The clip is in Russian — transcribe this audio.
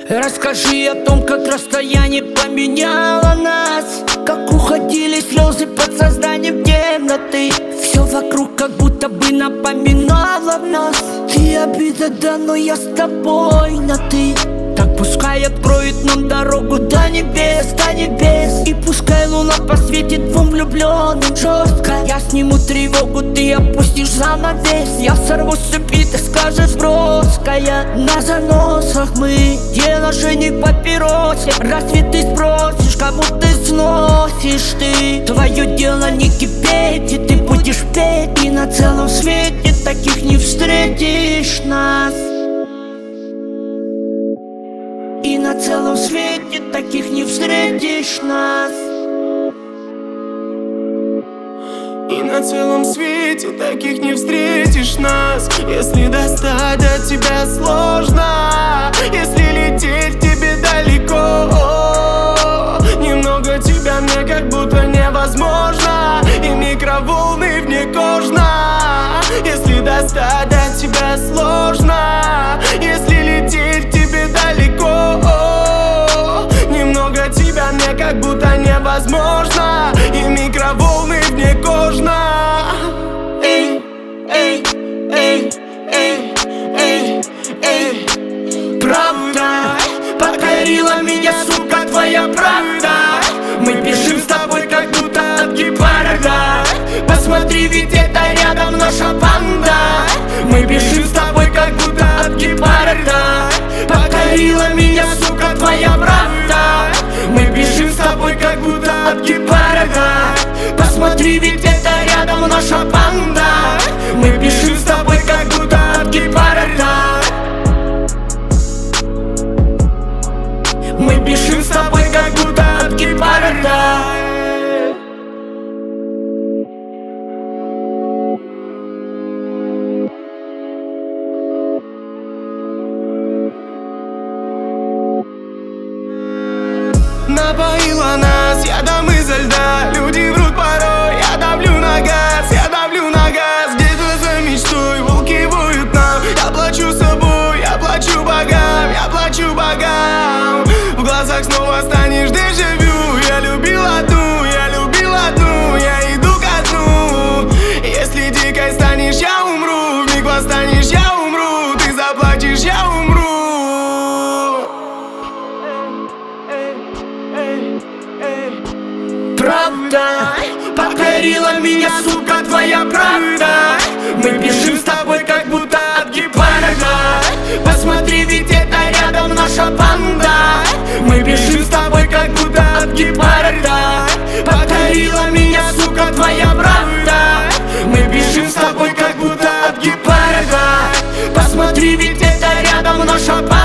Расскажи о том, как расстояние поменяло нас, как уходили слезы под созданием темноты. Все вокруг как будто бы напоминало нас. Ты обида, да, но я с тобой на ты. Так пускай откроет нам дорогу до небес, до небес. И пускай луна посветит двум влюбленным жестко. Я сниму тревогу, ты опустишь занавес. Я сорву с цепи, ты скажешь броская. На заносах мы, дело же не папиросе. Разве ты спросишь, кому ты сносишь ты? Твое дело не кипеть, и ты будешь петь. И на целом свете таких не встретишь нас. И на целом свете таких не встретишь нас. И на целом свете таких не встретишь нас. Если достать до тебя сложно, если лететь тебе далеко, немного тебя мне как будто невозможно. И микроволны вне кожно. Если достать до тебя сложно, если лететь тебе далеко, немного тебя мне как будто невозможно. И микроволны вне кожно. Эй, эй, эй, эй, эй, эй. Правда покорила меня, сука, твоя правда. Мы бежим с тобой как будто от гепарда. Посмотри, ведь это рядом наша банда. Мы бежим с тобой как будто от гепарда. Покорила меня, сука, твоя правда. Мы бежим с тобой как будто от гепарда. Посмотри, ведь это рядом наша банда. Мы бежим с тобой как будто от гепарда. Мы бежим с тобой как будто от гепарда. Напоила нас ядом изо льда. Люди врут порой, я давлю на газ, я давлю на газ. Где-то за мечтой волки воют нам. Я плачу собой, я плачу богам, я плачу богам. В глазах снова станешь дежавю. Я любил одну, я иду ко дну. Если дикой станешь, я умру. Вмиг восстанешь, я умру. Ты заплачешь, я умру. Правда покорила меня, сука, твоя правда. Мы бежим с тобой как будто от гепарда. Посмотри, ведь это рядом наша банда. Мы бежим с тобой как будто от гепарда. Покорила меня, сука, твоя правда. Мы бежим с тобой как будто от гепарда. Посмотри, ведь это рядом наша банда.